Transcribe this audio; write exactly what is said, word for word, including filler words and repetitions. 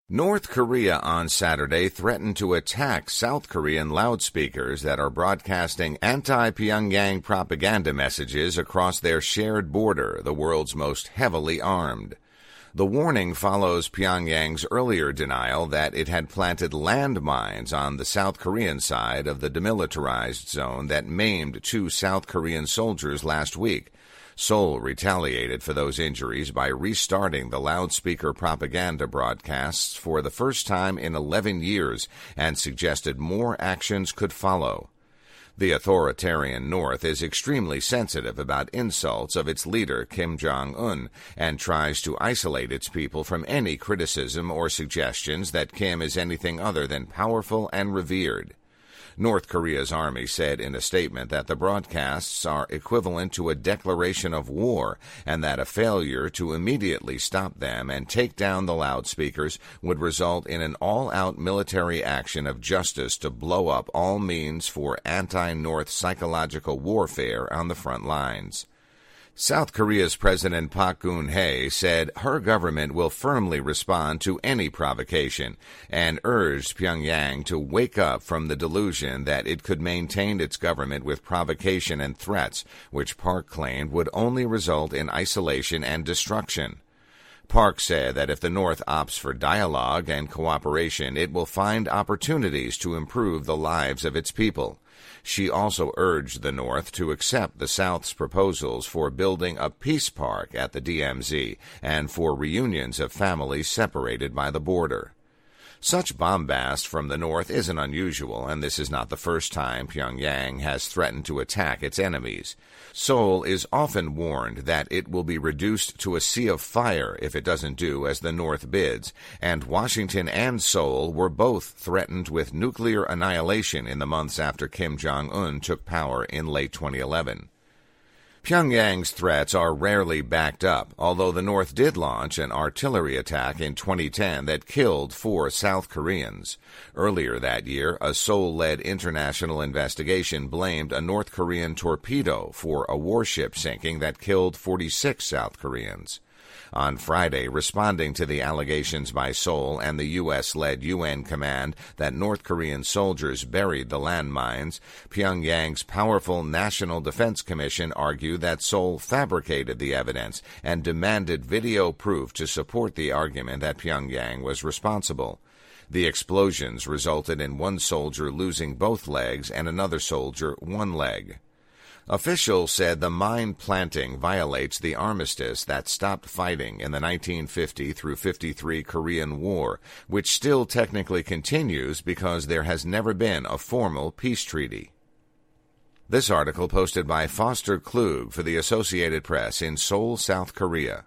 North Korea on Saturday threatened to attack South Korean loudspeakers that are broadcasting anti-Pyongyang propaganda messages across their shared border, the world's most heavily armed. The warning follows Pyongyang's earlier denial that it had planted landmines on the South Korean side of the demilitarized zone that maimed two South Korean soldiers last week. Seoul retaliated for those injuries by restarting the loudspeaker propaganda broadcasts for the first time in eleven years and suggested more actions could follow. The authoritarian North is extremely sensitive about insults of its leader, Kim Jong-un, and tries to isolate its people from any criticism or suggestions that Kim is anything other than powerful and revered. North Korea's army said in a statement that the broadcasts are equivalent to a declaration of war and that a failure to immediately stop them and take down the loudspeakers would result in an all-out military action of justice to blow up all means for anti-North psychological warfare on the front lines. South Korea's President Park Geun-hye said her government will firmly respond to any provocation and urged Pyongyang to wake up from the delusion that it could maintain its government with provocation and threats, which Park claimed would only result in isolation and destruction. Park said that if the North opts for dialogue and cooperation, it will find opportunities to improve the lives of its people. She also urged the North to accept the South's proposals for building a peace park at the D M Z and for reunions of families separated by the border. Such bombast from the North isn't unusual, and this is not the first time Pyongyang has threatened to attack its enemies. Seoul is often warned that it will be reduced to a sea of fire if it doesn't do as the North bids, and Washington and Seoul were both threatened with nuclear annihilation in the months after Kim Jong-un took power in late twenty eleven. Pyongyang's threats are rarely backed up, although the North did launch an artillery attack in twenty ten that killed four South Koreans. Earlier that year, a Seoul-led international investigation blamed a North Korean torpedo for a warship sinking that killed forty-six South Koreans. On Friday, responding to the allegations by Seoul and the U S-led U N command that North Korean soldiers buried the landmines, Pyongyang's powerful National Defense Commission argued that Seoul fabricated the evidence and demanded video proof to support the argument that Pyongyang was responsible. The explosions resulted in one soldier losing both legs and another soldier one leg. Officials said the mine planting violates the armistice that stopped fighting in the nineteen fifty through fifty-three Korean War, which still technically continues because there has never been a formal peace treaty. This article posted by Foster Klug for the Associated Press in Seoul, South Korea.